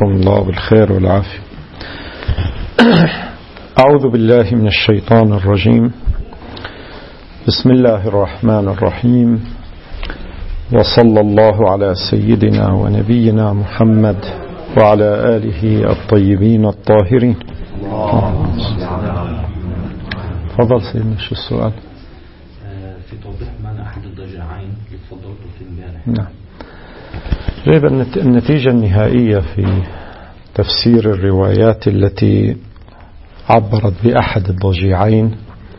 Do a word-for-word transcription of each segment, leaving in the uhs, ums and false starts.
مساكم الله بالخير والعافية. أعوذ بالله من الشيطان الرجيم. بسم الله الرحمن الرحيم، وصلى الله على سيدنا ونبينا محمد وعلى آله الطيبين الطاهرين. تفضل سيدنا. شو السؤال؟ في توضيح معنى أحد الضجعين اللي تفضلتوا فيه امبارح. نعم. جايب النتيجة النهائية في تفسير الروايات التي عبرت بأحد الضجيعين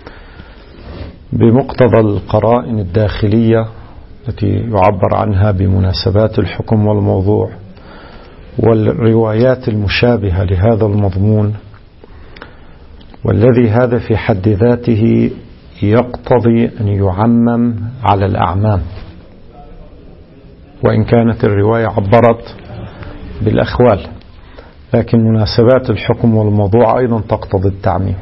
بمقتضى القرائن الداخلية التي يعبر عنها بمناسبات الحكم والموضوع والروايات المشابهة لهذا المضمون، والذي هذا في حد ذاته يقتضي أن يعمم على الأعمام، وإن كانت الرواية عبرت بالأخوال، لكن مناسبات الحكم والموضوع أيضا تقتضي التعميم.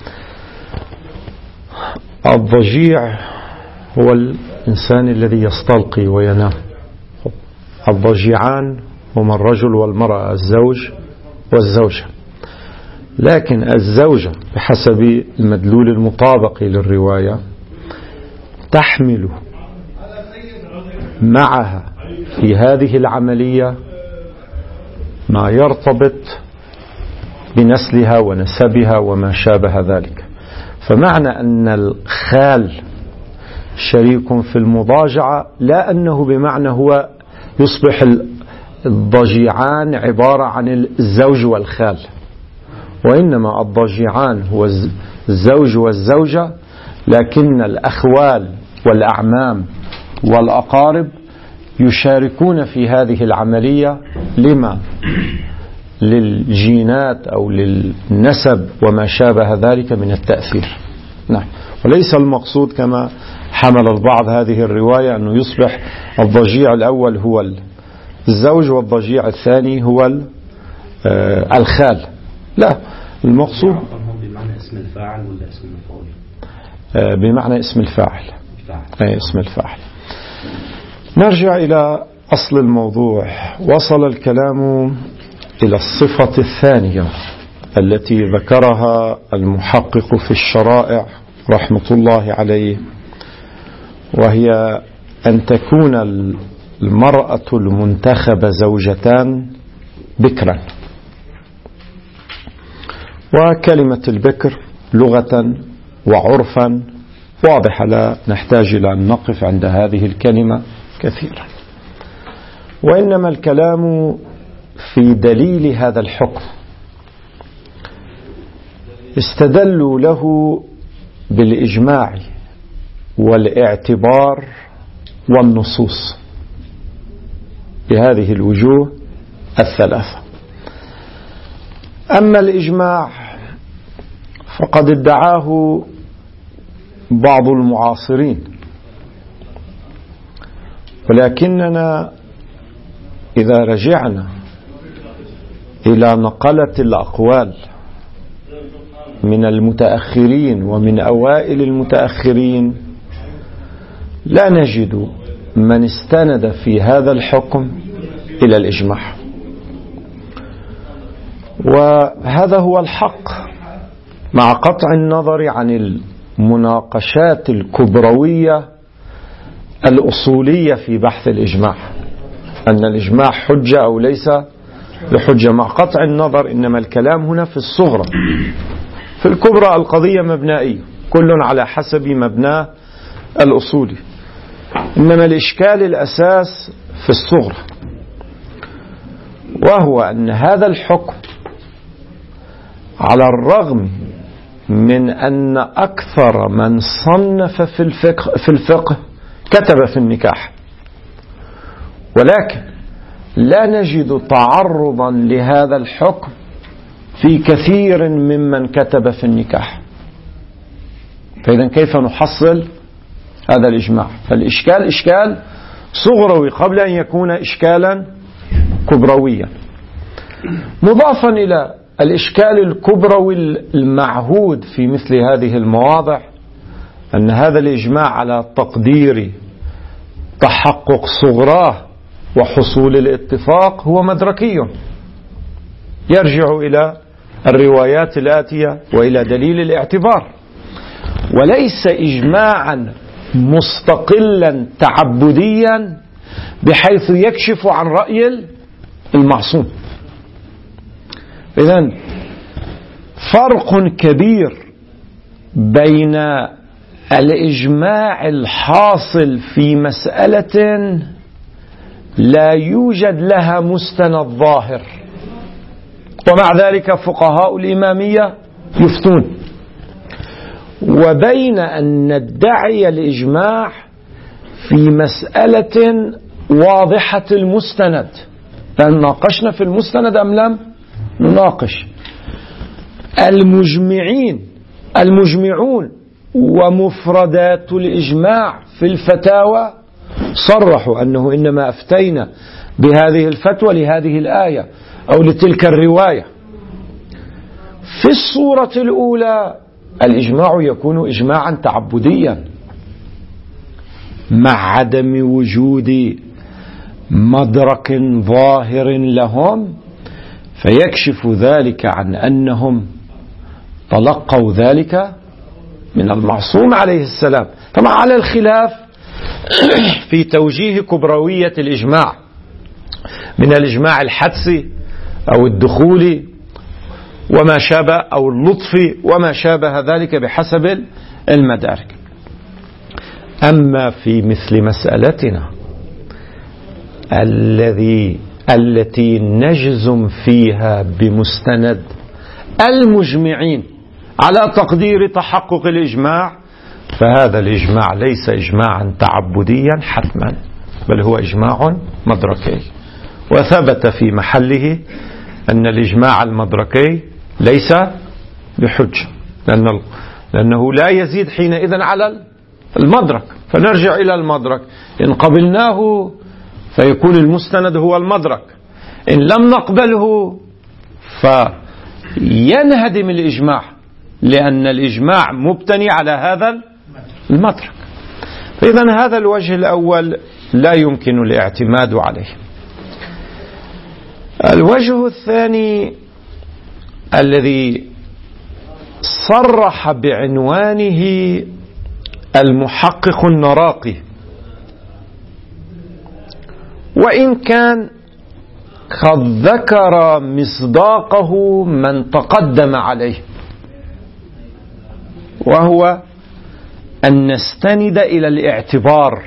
الضجيع هو الإنسان الذي يستلقي وينام. الضجيعان هما الرجل والمرأة، الزوج والزوجة، لكن الزوجة بحسب المدلول المطابق للرواية تحمل معها في هذه العملية ما يرتبط بنسلها ونسبها وما شابه ذلك. فمعنى أن الخال شريك في المضاجعة لا أنه بمعنى هو يصبح الضجيعان عبارة عن الزوج والخال، وإنما الضجيعان هو الزوج والزوجة، لكن الأخوال والأعمام والأقارب يشاركون في هذه العملية لما للجينات أو للنسب وما شابه ذلك من التأثير. نعم. وليس المقصود كما حمل البعض هذه الرواية أنه يصبح الضجيع الأول هو الزوج والضجيع الثاني هو الخال، لا، المقصود بمعنى اسم الفاعل ولا اسم المفعول؟ بمعنى اسم الفاعل. أي اسم الفاعل. نرجع إلى أصل الموضوع. وصل الكلام إلى الصفة الثانية التي ذكرها المحقق في الشرائع رحمة الله عليه، وهي أن تكون المرأة المنتخبة زوجتان بكرا. وكلمة البكر لغة وعرفا واضحة، لا نحتاج إلى أن نقف عند هذه الكلمة كثيرا، وإنما الكلام في دليل هذا الحكم. استدلوا له بالإجماع والاعتبار والنصوص بهذه الوجوه الثلاثة. أما الإجماع فقد ادعاه بعض المعاصرين، ولكننا إذا رجعنا إلى نقلة الأقوال من المتأخرين ومن أوائل المتأخرين لا نجد من استند في هذا الحكم إلى الإجماع، وهذا هو الحق مع قطع النظر عن المناقشات الكبروية الأصولية في بحث الإجماع، أن الإجماع حجة أو ليس بحجة. مع قطع النظر إنما الكلام هنا في الصغرى. في الكبرى القضية مبنائية، كل على حسب مبناه الأصولي، إنما الإشكال الأساس في الصغرى، وهو أن هذا الحكم على الرغم من أن أكثر من صنف في الفقه, في الفقه كتب في النكاح، ولكن لا نجد تعرضا لهذا الحكم في كثير ممن كتب في النكاح. فإذا كيف نحصل هذا الإجماع؟ فالإشكال إشكال صغروي قبل أن يكون إشكالا كبرويا، مضافا إلى الإشكال الكبروي المعهود في مثل هذه المواضع، أن هذا الإجماع على تقدير تحقق صغراه وحصول الاتفاق هو مدركي، يرجع إلى الروايات الآتية وإلى دليل الاعتبار، وليس إجماعا مستقلا تعبديا بحيث يكشف عن رأي المعصوم. إذن فرق كبير بين الإجماع الحاصل في مسألة لا يوجد لها مستند ظاهر، ومع ذلك فقهاء الإمامية يفتون، وبين أن ندعي الإجماع في مسألة واضحة المستند. هل ناقشنا في المستند أم لم نناقش؟ المجمعين المجمعون ومفردات الإجماع في الفتاوى صرحوا أنه إنما أفتينا بهذه الفتوى لهذه الآية أو لتلك الرواية. في الصورة الأولى الإجماع يكون إجماعا تعبديا مع عدم وجود مدرك ظاهر لهم، فيكشف ذلك عن أنهم تلقوا ذلك من المعصوم عليه السلام. طبعا على الخلاف في توجيه كبروية الإجماع من الإجماع الحدسي أو الدخولي وما شابه أو اللطفي وما شابه ذلك بحسب المدارك. أما في مثل مسألتنا الذي التي نجزم فيها بمستند المجمعين على تقدير تحقق الإجماع، فهذا الإجماع ليس إجماعا تعبديا حتما، بل هو إجماع مدركي، وثبت في محله أن الإجماع المدركي ليس بحجة، لأن لأنه لا يزيد حينئذ على المدرك. فنرجع إلى المدرك، إن قبلناه فيكون المستند هو المدرك، إن لم نقبله فينهدم الإجماع، لأن الإجماع مبتني على هذا المدرك. فإذا هذا الوجه الأول لا يمكن الاعتماد عليه. الوجه الثاني الذي صرح بعنوانه المحقق النراقي، وإن كان قد ذكر مصداقه من تقدم عليه، وهو أن نستند إلى الاعتبار.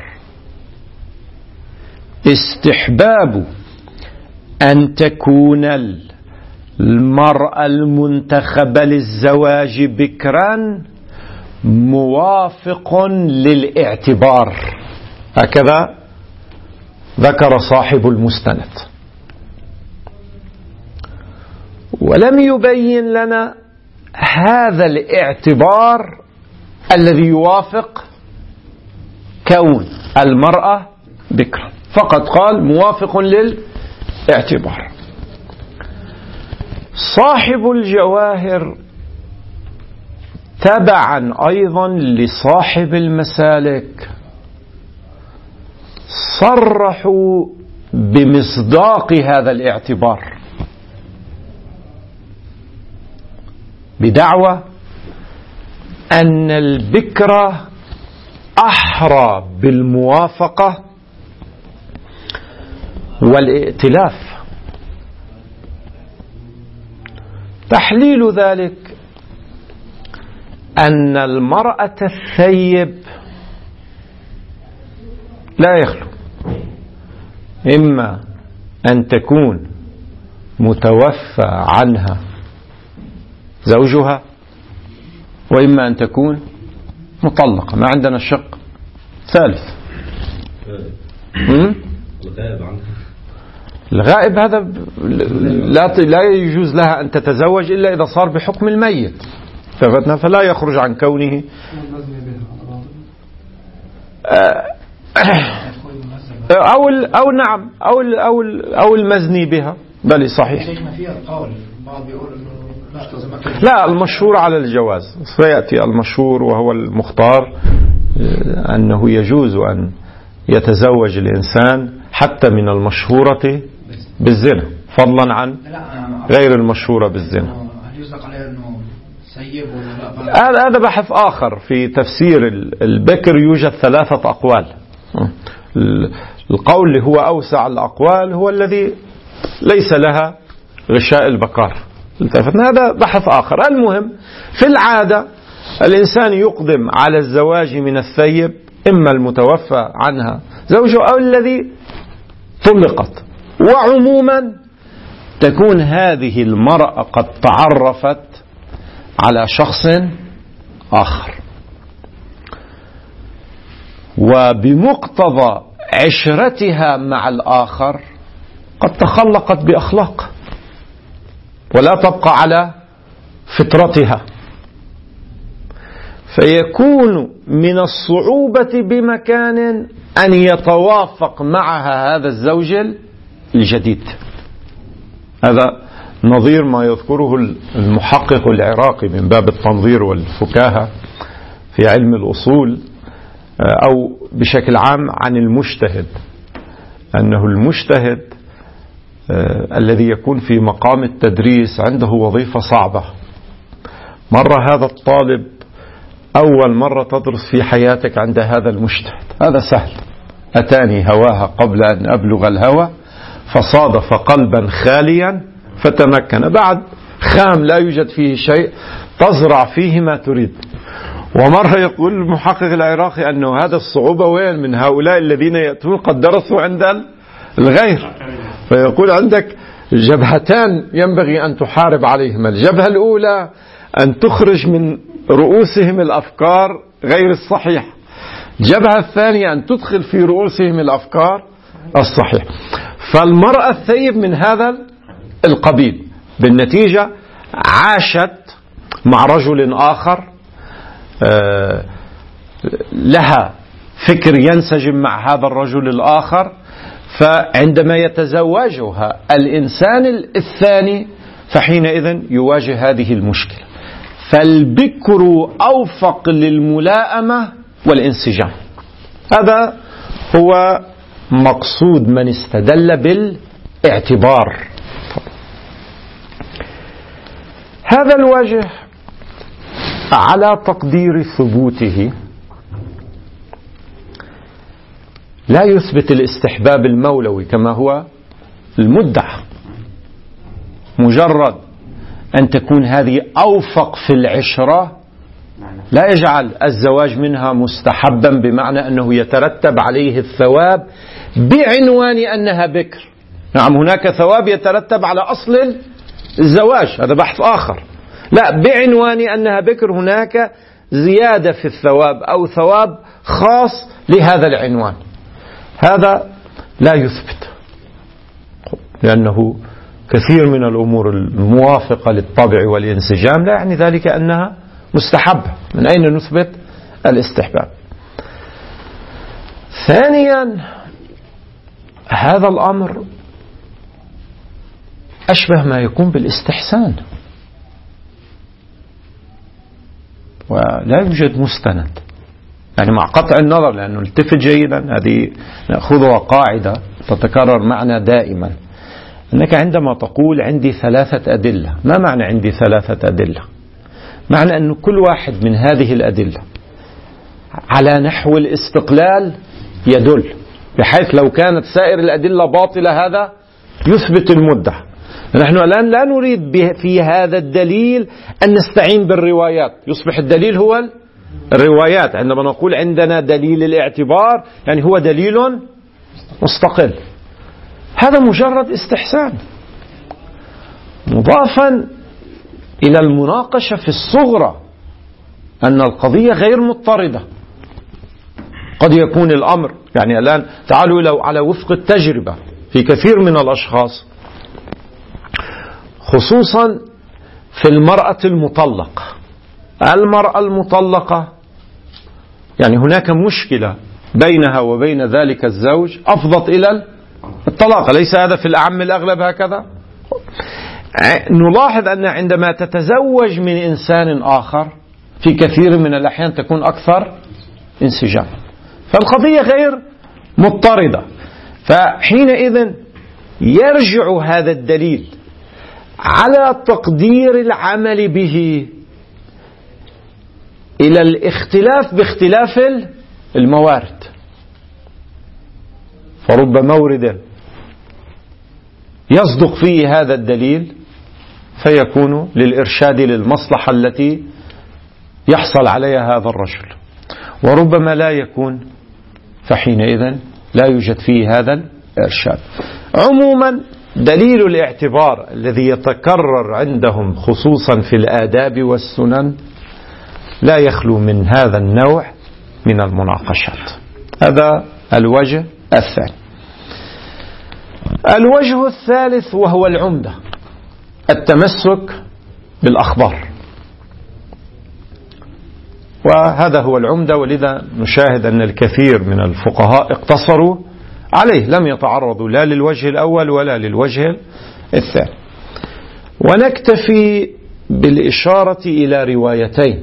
استحباب أن تكون المرأة المنتخبة للزواج بكرا موافق للاعتبار، هكذا ذكر صاحب المستند، ولم يبين لنا هذا الاعتبار الذي يوافق كون المرأة بكرا، فقط قال موافق للاعتبار. صاحب الجواهر تبعا أيضا لصاحب المسالك صرحوا بمصداق هذا الاعتبار بدعوى أن البكرة أحرى بالموافقة والائتلاف. تحليل ذلك أن المرأة الثيب لا يخلو إما أن تكون متوفى عنها زوجها، وإما أن تكون مطلقة. ما عندنا الشق ثالث. الغائب هذا لا لا يجوز لها أن تتزوج إلا إذا صار بحكم الميت، فلا يخرج عن كونه أو أو نعم أو أو أو المزني بها. بل صحيح. لا، المشهور على الجواز، سيأتي المشهور وهو المختار أنه يجوز أن يتزوج الإنسان حتى من المشهورة بالزنا، فضلا عن غير المشهورة بالزنا. هل يصدق عليه أنه سيب ولا لا؟ هذا هذا بحث آخر. في تفسير البكر يوجد ثلاثة أقوال. القول اللي هو أوسع الأقوال هو الذي ليس لها غشاء البكار. هذا بحث آخر. المهم في العادة الإنسان يقدم على الزواج من الثيب إما المتوفى عنها زوجه أو الذي طلقت، وعموما تكون هذه المرأة قد تعرفت على شخص آخر، وبمقتضى عشرتها مع الآخر قد تخلقت بأخلاق ولا تبقى على فطرتها، فيكون من الصعوبة بمكان أن يتوافق معها هذا الزوج الجديد. هذا نظير ما يذكره المحقق العراقي من باب التنظير والفكاهة في علم الأصول، أو بشكل عام عن المجتهد، أنه المجتهد الذي يكون في مقام التدريس عنده وظيفة صعبة. مرة هذا الطالب أول مرة تدرس في حياتك عند هذا المجتهد، هذا سهل، أتاني هواها قبل أن أبلغ الهوى فصادف قلبا خاليا فتمكن، بعد خام لا يوجد فيه شيء تزرع فيه ما تريد. ومرة يقول المحقق العراقي أنه هذا الصعوبة وين من هؤلاء الذين يأتون قد درسوا عند الغير، فيقول عندك جبهتان ينبغي أن تحارب عليهما. الجبهة الأولى أن تخرج من رؤوسهم الأفكار غير الصحيحة، الجبهة الثانية أن تدخل في رؤوسهم الأفكار الصحيحة. فالمرأة الثيب من هذا القبيل، بالنتيجة عاشت مع رجل آخر لها فكر ينسجم مع هذا الرجل الآخر، فعندما يتزوجها الإنسان الثاني فحينئذ يواجه هذه المشكلة. فالبكر أوفق للملائمة والانسجام. هذا هو مقصود من استدل بالاعتبار. هذا الوجه على تقدير ثبوته لا يثبت الاستحباب المولوي كما هو المدعى. مجرد أن تكون هذه أوفق في العشرة لا يجعل الزواج منها مستحبا بمعنى أنه يترتب عليه الثواب بعنوان أنها بكر. نعم هناك ثواب يترتب على أصل الزواج، هذا بحث آخر. لا، بعنوان أنها بكر هناك زيادة في الثواب أو ثواب خاص لهذا العنوان. هذا لا يثبت، لأنه كثير من الأمور الموافقة للطبع والانسجام لا يعني ذلك أنها مستحبة. من أين نثبت الاستحباب؟ ثانيا، هذا الأمر أشبه ما يكون بالاستحسان، ولا يوجد مستند، يعني مع قطع النظر، لأنه التفت جيدا، هذه نأخذها قاعدة تتكرر معنا دائما، أنك عندما تقول عندي ثلاثة أدلة، ما معنى عندي ثلاثة أدلة؟ معنى أن كل واحد من هذه الأدلة على نحو الاستقلال يدل، بحيث لو كانت سائر الأدلة باطلة هذا يثبت المدة. نحن الآن لا نريد في هذا الدليل أن نستعين بالروايات، يصبح الدليل هو الروايات. عندما نقول عندنا دليل الاعتبار يعني هو دليل مستقل، هذا مجرد استحسان مضافا إلى المناقشة في الصغرى، أن القضية غير مضطردة. قد يكون الأمر يعني الآن تعالوا لو على وفق التجربة في كثير من الأشخاص، خصوصا في المرأة المطلقة. المرأة المطلقة يعني هناك مشكلة بينها وبين ذلك الزوج أفضت إلى الطلاق، ليس هذا في الأعم الأغلب هكذا؟ نلاحظ أن عندما تتزوج من إنسان آخر في كثير من الأحيان تكون أكثر انسجام، فالقضية غير مضطردة. فحينئذ يرجع هذا الدليل على تقدير العمل به إلى الاختلاف باختلاف الموارد. فرب مورد يصدق فيه هذا الدليل فيكون للإرشاد للمصلحة التي يحصل عليها هذا الرجل، وربما لا يكون، فحينئذ لا يوجد فيه هذا الإرشاد. عموما دليل الاعتبار الذي يتكرر عندهم خصوصا في الآداب والسنن لا يخلو من هذا النوع من المناقشات. هذا الوجه الثاني. الوجه الثالث وهو العمدة، التمسك بالأخبار، وهذا هو العمدة، ولذا نشاهد أن الكثير من الفقهاء اقتصروا عليه، لم يتعرضوا لا للوجه الأول ولا للوجه الثاني. ونكتفي بالإشارة إلى روايتين.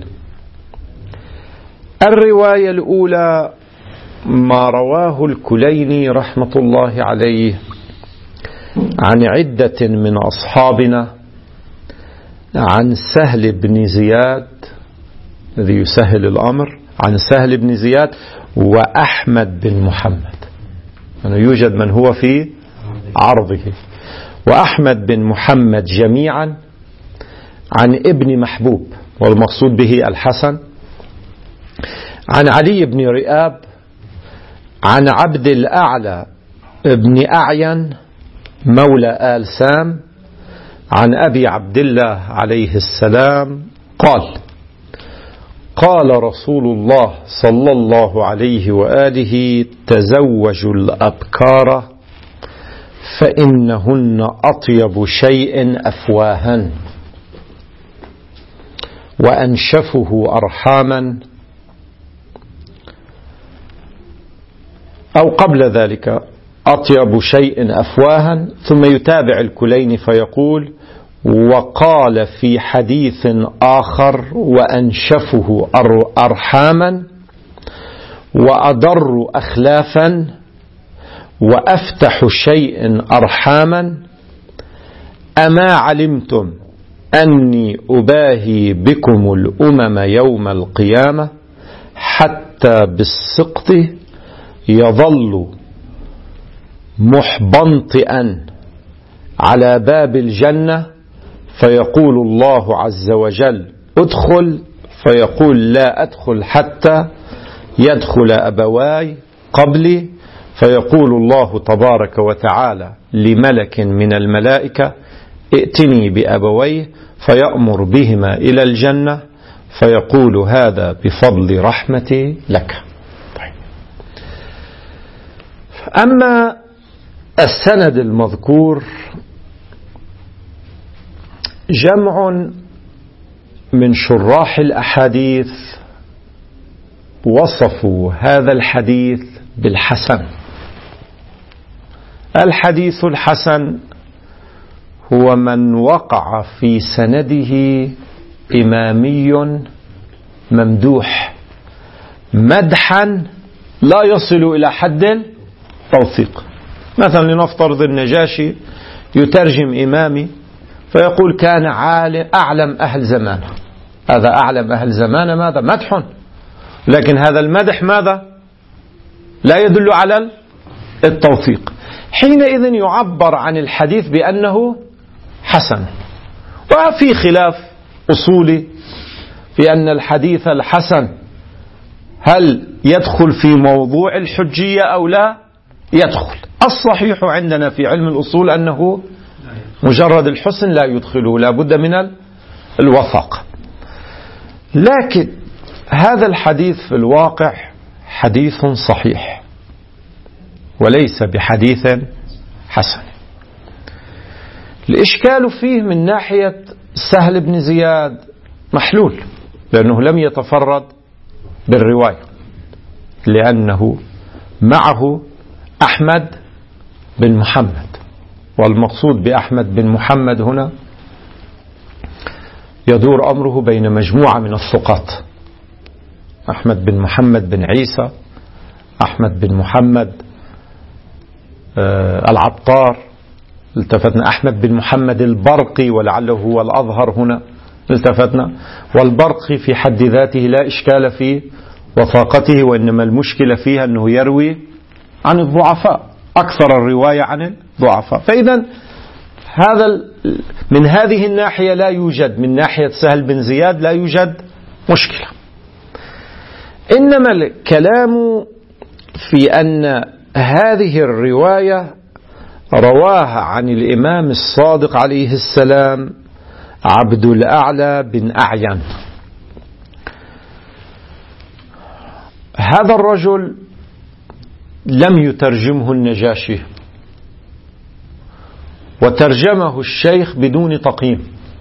الرواية الأولى ما رواه الكليني رحمة الله عليه عن عدة من أصحابنا عن سهل بن زياد الذي يسهل الأمر، عن سهل بن زياد وأحمد بن محمد، يعني يوجد من هو في عرضه، وأحمد بن محمد جميعا عن ابن محبوب والمقصود به الحسن، عن علي بن رئاب عن عبد الأعلى ابن أعين مولى آل سام عن أبي عبد الله عليه السلام قال: قال رسول الله صلى الله عليه وآله: تزوجوا الأبكار فإنهن أطيب شيء أفواها وأنشفه أرحاما. أو قبل ذلك: أطيب شيء أفواها، ثم يتابع الكليني فيقول: وقال في حديث آخر: وأنشفه أرحاما وأضر أخلافا وأفتح شيء أرحاما. أما علمتم أني أباهي بكم الأمم يوم القيامة حتى بالسقط يظل محبنطئا على باب الجنة فيقول الله عز وجل: ادخل، فيقول: لا أدخل حتى يدخل أبواي قبلي، فيقول الله تبارك وتعالى لملك من الملائكة: ائتني بأبويه، فيأمر بهما إلى الجنة، فيقول: هذا بفضل رحمتي لك. أما السند المذكور جمع من شراح الأحاديث وصفوا هذا الحديث بالحسن. الحديث الحسن هو من وقع في سنده إمامي ممدوح مدحا لا يصل إلى حد التوثيق. مثلا لنفترض النجاشي يترجم إمامي فيقول: كان أعلم أهل زمانه. هذا أعلم أهل زمانه ماذا؟ مدح، لكن هذا المدح ماذا؟ لا يدل على التوثيق. حينئذ يعبر عن الحديث بأنه حسن. وفي خلاف أصولي في أن الحديث الحسن هل يدخل في موضوع الحجية أو لا يدخل. الصحيح عندنا في علم الأصول أنه مجرد الحسن لا يدخله، لا بد من الوثاقة. لكن هذا الحديث في الواقع حديث صحيح وليس بحديث حسن. الإشكال فيه من ناحية سهل بن زياد محلول، لأنه لم يتفرد بالرواية، لأنه معه أحمد بن محمد، والمقصود بأحمد بن محمد هنا يدور أمره بين مجموعة من الثقات: أحمد بن محمد بن عيسى، أحمد بن محمد العطار، التفتنا. أحمد بن محمد البرقي ولعله هو الأظهر هنا التفتنا. والبرقي في حد ذاته لا إشكال في وثاقته، وإنما المشكلة فيها أنه يروي عن الضعفاء، أكثر الرواية عن الضعفاء. فإذا هذا من هذه الناحية لا يوجد، من ناحية سهل بن زياد لا يوجد مشكلة. إنما الكلام في أن هذه الرواية رواها عن الإمام الصادق عليه السلام عبد الأعلى بن أعين. هذا الرجل لم يترجمه النجاشي، وترجمه الشيخ بدون تقييم.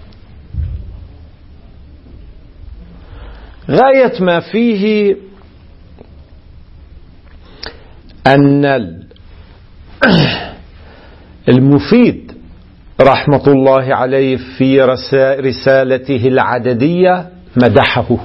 غاية ما فيه أن المفيد رحمة الله عليه في رسالته العددية مدحه،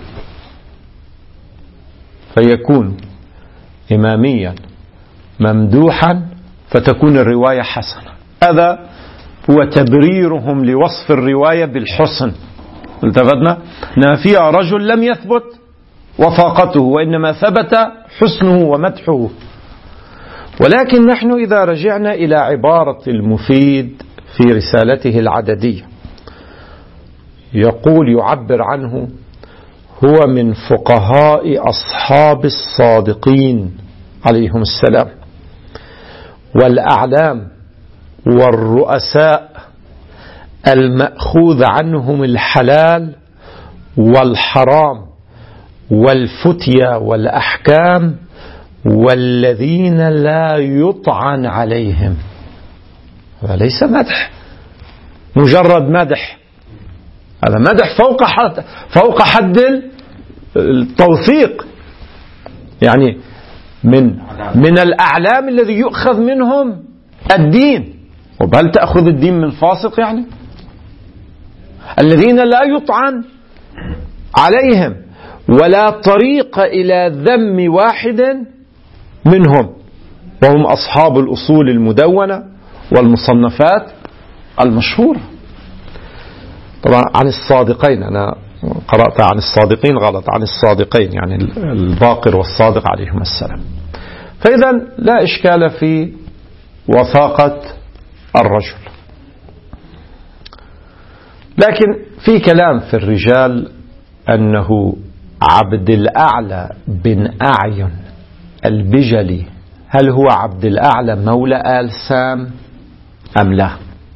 فيكون إماميا ممدوحا فتكون الرواية حسنة. هذا هو تبريرهم لوصف الرواية بالحسن. التفتنا أن فيها رجل لم يثبت وثاقته، وإنما ثبت حسنه ومدحه. ولكن نحن إذا رجعنا إلى عبارة المفيد في رسالته العددية يقول يعبر عنه هو من فقهاء أصحاب الصادقين عليهم السلام، والأعلام والرؤساء المأخوذ عنهم الحلال والحرام والفتيا والأحكام، والذين لا يطعن عليهم. هذا ليس مدح مجرد مدح، هذا مدح فوق حد فوق حد التوثيق، يعني من من الأعلام الذي يؤخذ منهم الدين. وبل تأخذ الدين من فاسق؟ يعني الذين لا يطعن عليهم ولا طريق إلى ذم واحد منهم، وهم أصحاب الأصول المدونة والمصنفات المشهورة. طبعا عن الصادقين، أنا قرأت عن الصادقين غلط، عن الصادقين يعني الباقر والصادق عليهم السلام. فإذا لا إشكال في وثاقة الرجل. لكن في كلام في الرجال أنه عبد الأعلى بن أعين البجلي، هل هو عبد الأعلى مولى آل سام أم لا؟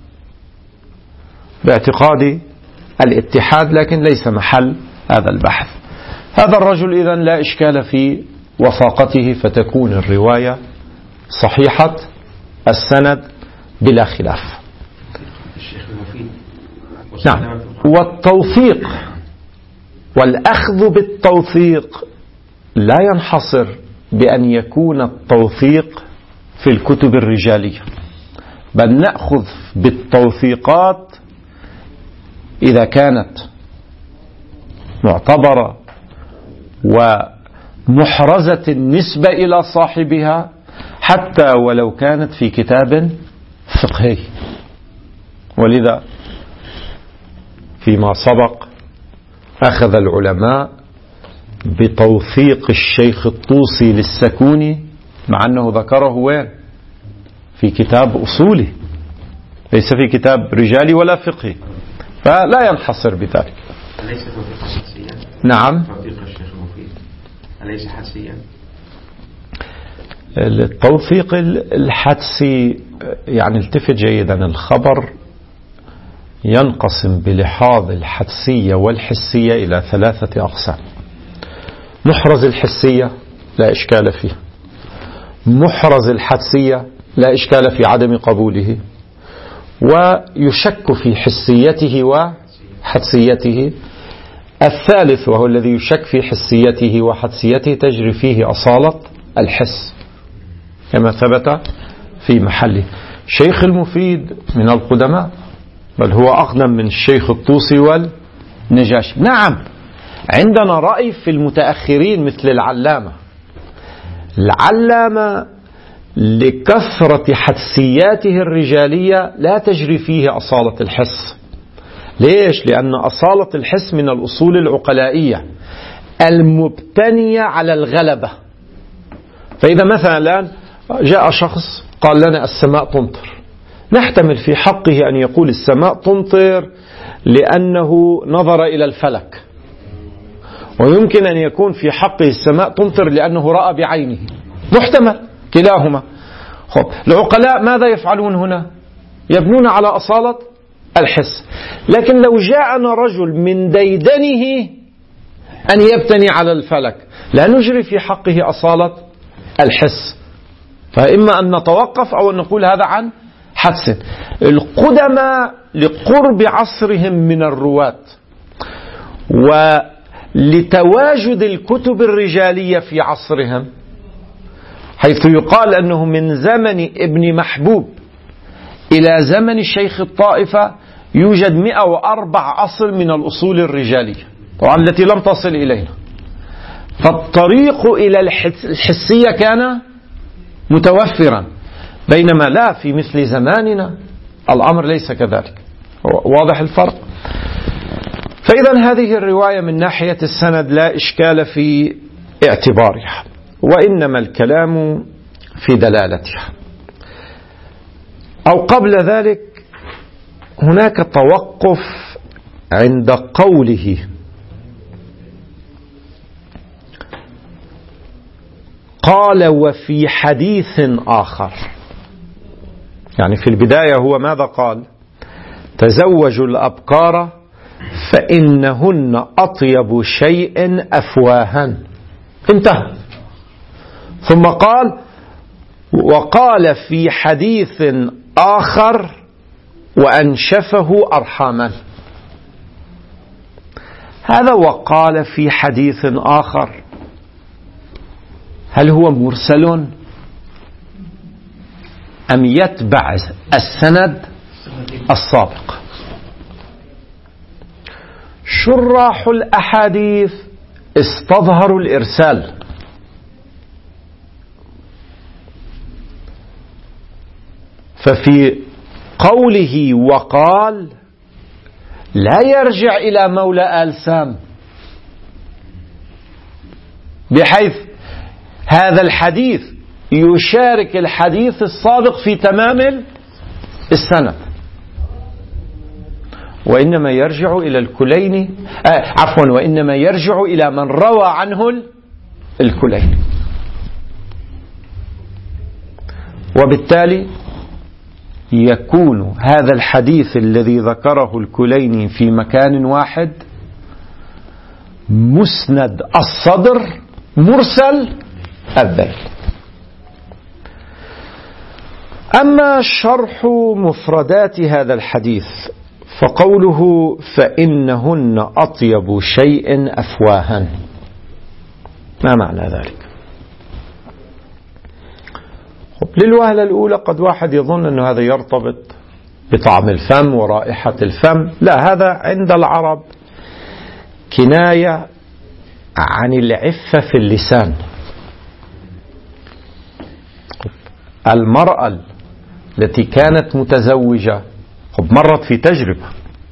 باعتقادي الاتحاد، لكن ليس محل هذا البحث. هذا الرجل إذن لا إشكال في وثاقته، فتكون الرواية صحيحة السند بلا خلاف. نعم. والتوثيق والأخذ بالتوثيق لا ينحصر بأن يكون التوثيق في الكتب الرجالية، بل نأخذ بالتوثيقات إذا كانت معتبرة ومحرزة النسبة إلى صاحبها، حتى ولو كانت في كتاب فقهي. ولذا فيما سبق أخذ العلماء بتوثيق الشيخ الطوسي للسكوني، مع أنه ذكره وين؟ في كتاب أصولي، ليس في كتاب رجالي ولا فقهي، فلا ينحصر بذلك. أليس توثيق حدسيا؟ نعم. توثيق الشيخ المفيد أليس حدسيا؟ التوثيق الحدسي يعني التفت جيدا، الخبر ينقسم بلحاظ الحدسية والحسية إلى ثلاثة أقسام. محرز الحسية لا إشكال فيه، محرز الحدسية لا إشكال في عدم قبوله، ويشك في حسيته وحدسيته. الثالث وهو الذي يشك في حسيته وحدسيته تجري فيه أصالة الحس كما ثبت في محله. شيخ المفيد من القدماء، بل هو أقدم من الشيخ الطوسي والنجاشي. نعم، عندنا رأي في المتأخرين مثل العلامة. العلامة لكثرة حدسياته الرجالية لا تجري فيه أصالة الحس. ليش؟ لأن أصالة الحس من الأصول العقلائية المبتنية على الغلبة. فإذا مثلا جاء شخص قال لنا السماء تمطر، نحتمل في حقه أن يقول السماء تمطر لأنه نظر إلى الفلك، ويمكن أن يكون في حقه السماء تمطر لأنه رأى بعينه، محتمل كلاهما. خب العقلاء ماذا يفعلون هنا؟ يبنون على أصالة الحس. لكن لو جاءنا رجل من ديدنه أن يبتني على الفلك لا نجري في حقه أصالة الحس، فإما أن نتوقف أو أن نقول هذا عن حدس. القدماء لقرب عصرهم من الرواة ولتواجد الكتب الرجالية في عصرهم، حيث يقال أنه من زمن ابن محبوب إلى زمن الشيخ الطائفة يوجد مئة وأربع أصل من الأصول الرجالية، طبعا التي لم تصل إلينا. فالطريق إلى الحسية كان متوفرا، بينما لا في مثل زماننا الأمر ليس كذلك. واضح الفرق؟ فإذا هذه الرواية من ناحية السند لا إشكال في اعتبارها، وإنما الكلام في دلالتها. أو قبل ذلك هناك توقف عند قوله قال وفي حديث آخر. يعني في البداية هو ماذا قال؟ تزوجوا الأبكار فإنهن أطيب شيء أفواها، انتهى. ثم قال وقال في حديث آخر وأنشفه أرحاما. هذا وقال في حديث آخر، هل هو مرسل أم يتبع السند السابق؟ شراح الأحاديث استظهروا الإرسال، ففي قوله وقال لا يرجع إلى مولى آل سام، بحيث هذا الحديث يشارك الحديث السابق في تمام السند، وإنما يرجع إلى الكليني آه عفوا وإنما يرجع إلى من روى عنه الكليني. وبالتالي يكون هذا الحديث الذي ذكره الكليني في مكان واحد مسند الصدر مرسل الذيل. أما شرح مفردات هذا الحديث فقوله فإنهن أطيب شيء أفواها، ما معنى ذلك؟ للوهلة الأولى قد واحد يظن أن هذا يرتبط بطعم الفم ورائحة الفم. لا، هذا عند العرب كناية عن العفة في اللسان. المرأة التي كانت متزوجة مرت في تجربة،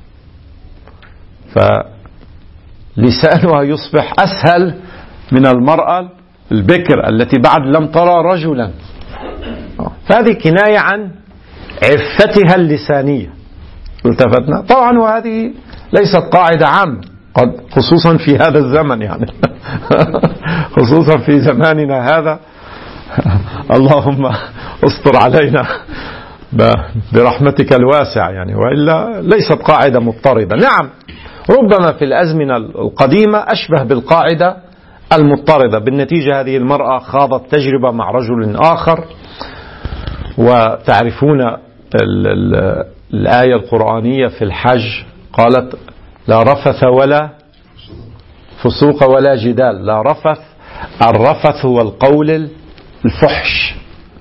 فلسانها يصبح أسهل من المرأة البكر التي بعد لم ترى رجلا، فهذه كناية عن عفتها اللسانية. التفتنا طبعا، وهذه ليست قاعدة عامة، قد خصوصا في هذا الزمن، يعني خصوصا في زماننا هذا اللهم استر علينا برحمتك الواسعة، يعني وإلا ليست قاعدة مضطردة. نعم، ربما في الأزمنة القديمة أشبه بالقاعدة المضطردة. بالنتيجة هذه المرأة خاضت تجربة مع رجل آخر، وتعرفون الآية القرآنية في الحج قالت لا رفث ولا فسوق ولا جدال. لا رفث، الرفث هو القول الفحش.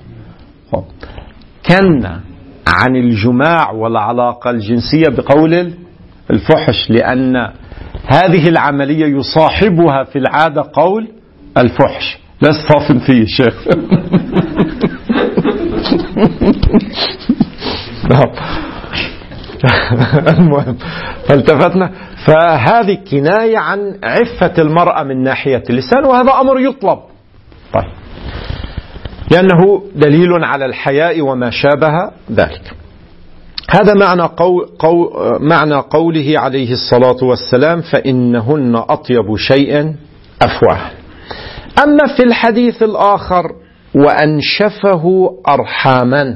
كان عن الجماع والعلاقة الجنسية بقول الفحش، لأن هذه العملية يصاحبها في العادة قول الفحش. لا استفهم فيه شيخ المهم فالتفتنا، فهذه كناية عن عفة المرأة من ناحية اللسان، وهذا أمر يطلب. طيب، لأنه دليل على الحياء وما شابه ذلك. هذا معنى, قول قول معنى قوله عليه الصلاة والسلام: فإنهن أطيب شيء أفواه. أما في الحديث الآخر: وأنشفه أرحاما،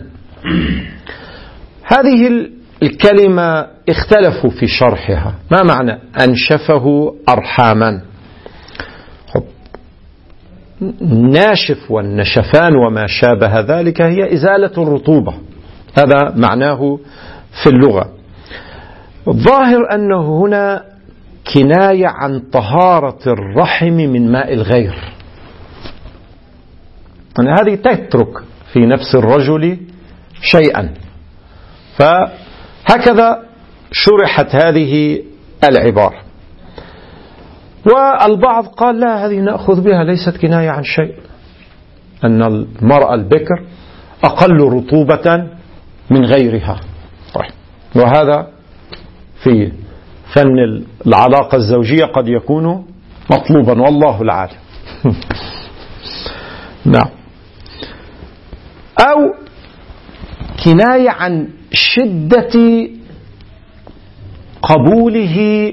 هذه الكلمة اختلفوا في شرحها. ما معنى أنشفه أرحاما؟ ناشف والنشفان وما شابه ذلك هي إزالة الرطوبة، هذا معناه في اللغة. الظاهر أنه هنا كناية عن طهارة الرحم من ماء الغير، يعني هذه تترك في نفس الرجل شيئا، فهكذا شرحت هذه العبارة. والبعض قال لا، هذه نأخذ بها ليست كناية عن شيء، أن المرأة البكر أقل رطوبة من غيرها. طيب، وهذا في فن العلاقة الزوجية قد يكون مطلوبا، والله العالم. نعم. أو كناية عن شدة قبوله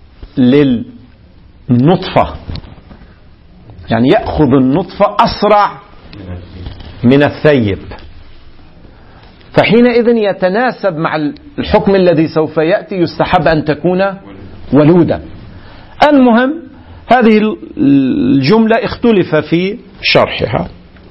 للنطفة، يعني يأخذ النطفة أسرع من الثيب، فحينئذ يتناسب مع الحكم الذي سوف يأتي، يستحب أن تكون ولودا. المهم هذه الجملة اختلف في شرحها.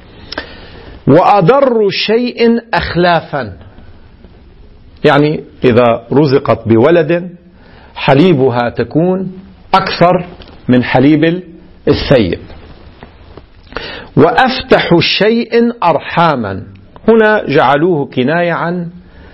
وأضر شيء أخلافا، يعني إذا رزقت بولد حليبها تكون أكثر من حليب الثيب. وأفتح شيء أرحاما، هنا جعلوه كناية عن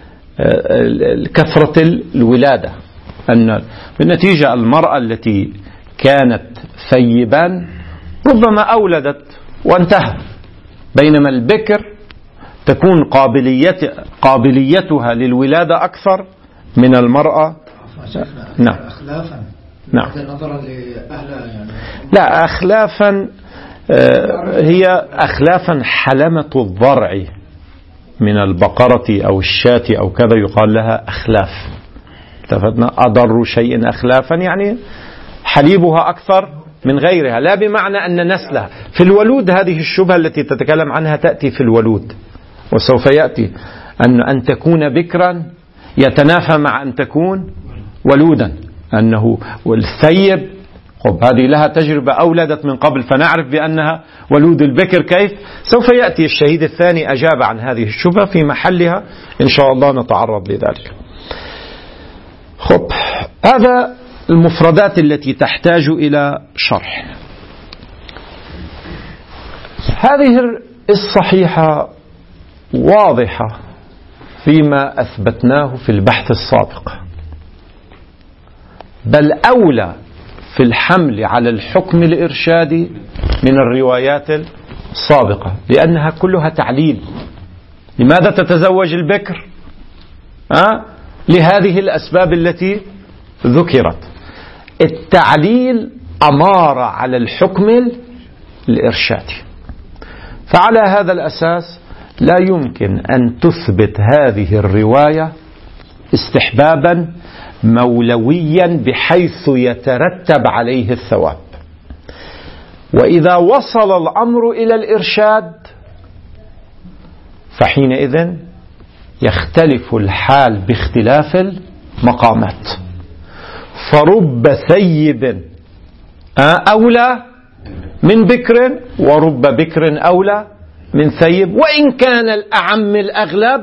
كثرة الولادة، أن بالنتيجة المرأة التي كانت ثيبا ربما أولدت وانتهى، بينما البكر تكون قابليت قابليتها للولادة أكثر من المرأة. نعم. أخلافا. نعم. نظرا لأهلها يعني. لا، أخلافا هي أخلافا حلمة الضرع من البقرة أو الشاة أو كذا يقال لها أخلاف. اتفقنا؟ أضر شيء أخلافا يعني حليبها أكثر من غيرها، لا بمعنى أن نسلها. في الولود هذه الشبهة التي تتكلم عنها تأتي في الولود، وسوف يأتي أن أن تكون بكرا يتنافى مع أن تكون ولودا، أنه والثيب خب هذه لها تجربة أولدت من قبل فنعرف بأنها ولود. البكر كيف؟ سوف يأتي الشهيد الثاني أجاب عن هذه الشبهة في محلها إن شاء الله، نتعرض لذلك. خب، هذا المفردات التي تحتاج إلى شرح. هذه الصحيحة واضحة فيما أثبتناه في البحث السابق، بل أولى في الحمل على الحكم الإرشادي من الروايات السابقة، لأنها كلها تعليل. لماذا تتزوج البكر؟ أه؟ لهذه الأسباب التي ذكرت. التعليل أمارة على الحكم الإرشادي، فعلى هذا الأساس لا يمكن أن تثبت هذه الرواية استحبابا مولويا بحيث يترتب عليه الثواب. وإذا وصل الأمر إلى الإرشاد فحينئذ يختلف الحال باختلاف المقامات، فرب ثيب أولى من بكر، ورب بكر أولى من ثيب، وإن كان الأعم الأغلب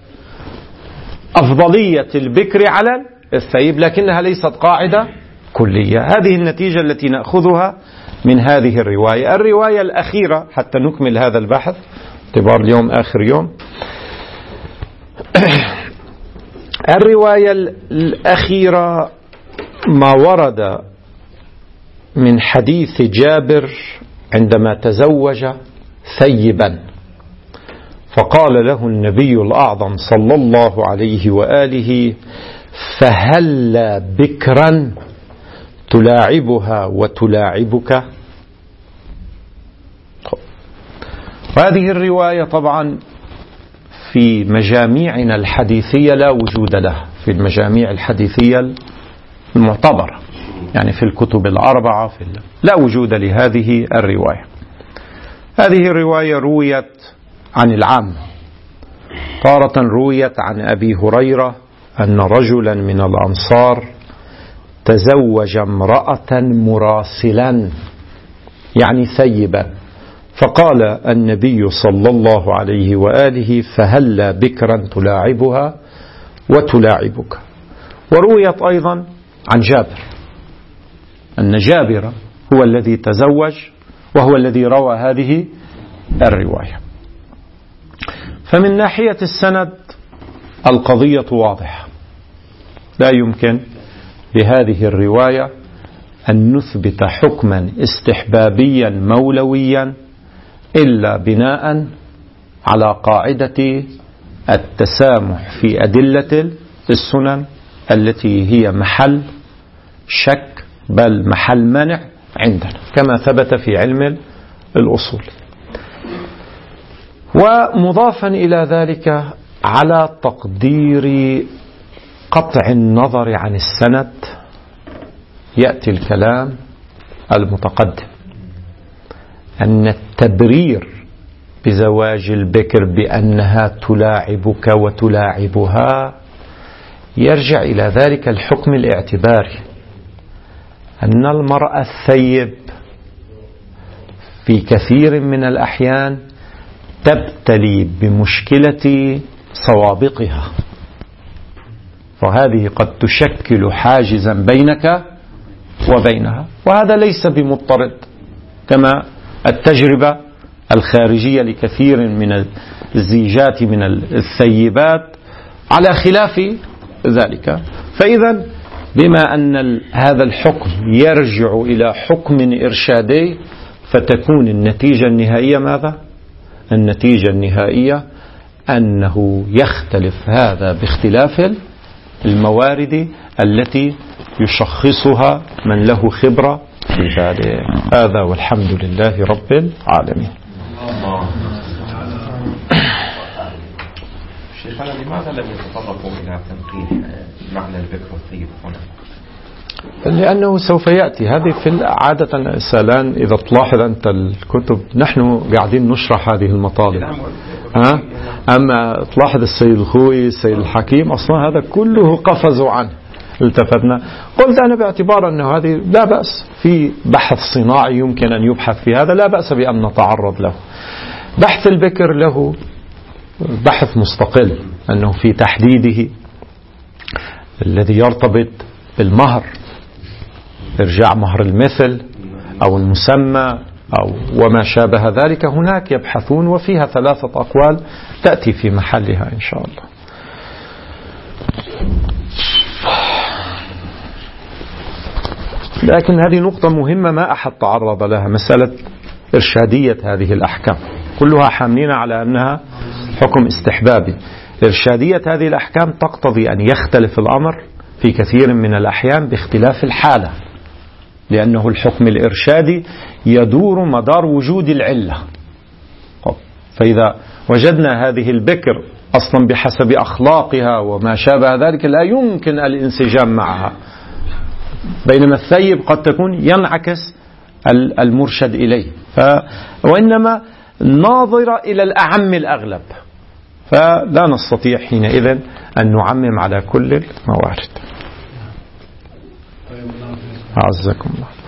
أفضلية البكر على الثيب، لكنها ليست قاعدة كلية. هذه النتيجة التي نأخذها من هذه الرواية. الرواية الأخيرة حتى نكمل هذا البحث، اعتبار اليوم آخر يوم. الرواية الأخيرة ما ورد من حديث جابر عندما تزوج ثيبا، فقال له النبي الأعظم صلى الله عليه وآله: فهل بكرا تلاعبها وتلاعبك؟ هذه الرواية طبعا في مجاميعنا الحديثية لا وجود لها، في المجاميع الحديثية المعتبرة، يعني في الكتب الأربعة في لا وجود لهذه الرواية. هذه الرواية رويت عن العام، تارة رويت عن أبي هريرة أن رجلا من الأنصار تزوج امرأة مراسلا، يعني ثيبا، فقال النبي صلى الله عليه وآله: فهل بكرا تلاعبها وتلاعبك. ورويت أيضا عن جابر أن جابر هو الذي تزوج وهو الذي روى هذه الرواية. فمن ناحية السند القضية واضحة، لا يمكن لهذه الرواية أن نثبت حكما استحبابيا مولويا إلا بناء على قاعدة التسامح في أدلة السنن التي هي محل شك بل محل منع عندنا، كما ثبت في علم الأصول. ومضافا إلى ذلك، على تقدير قطع النظر عن السند، يأتي الكلام المتقدم أن التبرير بزواج البكر بأنها تلاعبك وتلاعبها يرجع إلى ذلك الحكم الاعتباري، أن المرأة الثيب في كثير من الأحيان تبتلي بمشكلة سوابقها، وهذه قد تشكل حاجزا بينك وبينها، وهذا ليس بمضطرد، كما التجربة الخارجية لكثير من الزيجات من الثيبات على خلاف ذلك. فإذا بما أن هذا الحكم يرجع إلى حكم إرشادي، فتكون النتيجة النهائية ماذا؟ النتيجة النهائية أنه يختلف هذا باختلاف الموارد التي يشخصها من له خبرة في ذلك. هذا والحمد لله رب العالمين. شيخنا، لماذا لم يتطرقوا إلى تنقيح معنى البكر والثيب هنا؟ لأنه سوف يأتي هذه في عادة سالان. إذا تلاحظ أنت الكتب نحن قاعدين نشرح هذه المطالب، ها؟ أما تلاحظ السيد الخوي السيد الحكيم أصلا هذا كله قفزوا عنه، التفتنا. قلت أنا باعتبار أنه هذه لا بأس في بحث صناعي يمكن أن يبحث في هذا، لا بأس بأن نتعرض له. بحث البكر له بحث مستقل، أنه في تحديده الذي يرتبط بالمهر، إرجاع مهر المثل أو المسمى أو وما شابه ذلك، هناك يبحثون وفيها ثلاثة أقوال تأتي في محلها إن شاء الله. لكن هذه نقطة مهمة ما أحد تعرض لها، مسألة إرشادية هذه الأحكام، كلها حاملين على أنها حكم استحبابي. إرشادية هذه الأحكام تقتضي أن يختلف الأمر في كثير من الأحيان باختلاف الحالة، لأنه الحكم الإرشادي يدور مدار وجود العلة. فإذا وجدنا هذه البكر أصلا بحسب أخلاقها وما شابه ذلك لا يمكن الانسجام معها، بينما الثيب قد تكون ينعكس المرشد إليه، وإنما ناظر إلى الأعم الأغلب، فلا نستطيع حينئذ أن نعمم على كل الموارد. أعزكم الله.